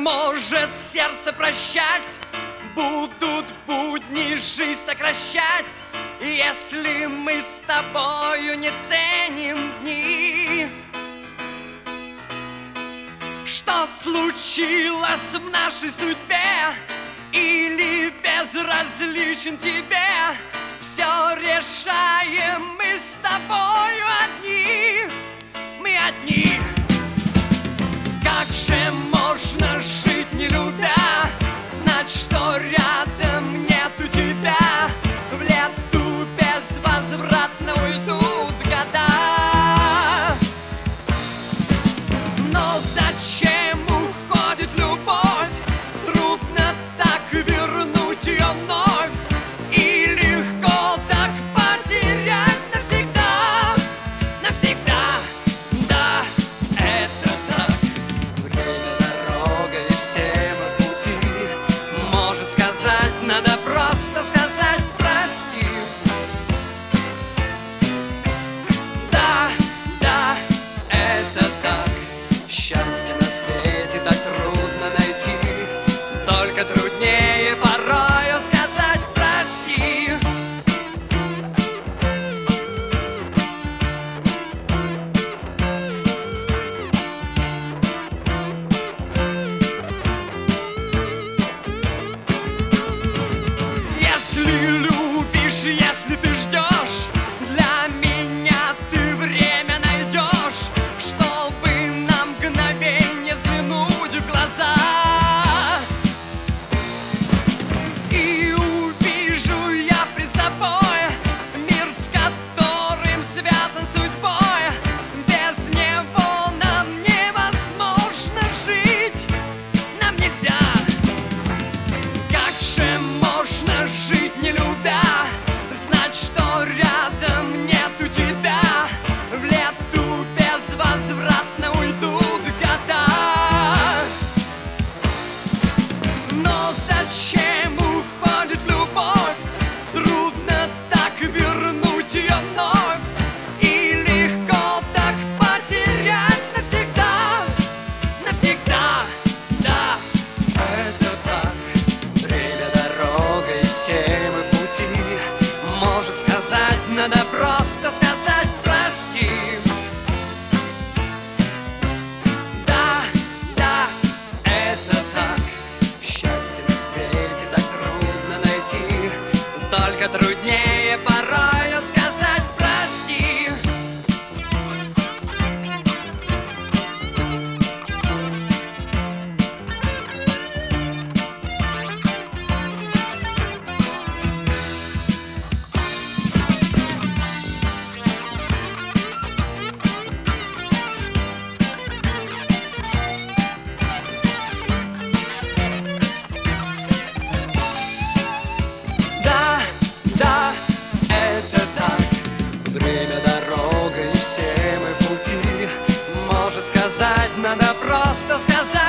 может сердце прощать? Будут будни жизнь сокращать, если мы с тобою не ценим дни. Что случилось в нашей судьбе? Или безразличен тебе? Все решаем мы с тобою одни. Мы одни. Как же можно жить, не любя, знать, что рядом нету тебя? В лету безвозвратно уйдут года. Но зачем уходит любовь? Трудно так вернуть ее вновь, и легко так потерять навсегда. Навсегда, да, это так. Время, дорога, и все мы в пути. Может сказать, надо просто сказать прости. Да, да, это так. Счастье на свете так трудно найти, только труднее порою сказать прости. Если любишь, если ты ждешь, для меня ты время найдешь, чтобы на мгновенье взглянуть в глаза. И увижу я пред собой мир, с которым связан судьбой. Без него нам невозможно жить, нам нельзя. Как же можно жить, не любя, знать, что рядом нету тебя? В лету безвозвратно уйдут года. Но зачем уходит любовь? Трудно так вернуть ее вновь, и легко так потерять навсегда. Навсегда, да, это так. Время, дорога, и все мы в пути. Может сказать, надо просто сказать прости. Да, да, это так. Счастье на свете так трудно найти, только труднее порою сказать прости. Да, да, это так. Время, дорога, и все мы в пути. Может сказать, надо просто сказать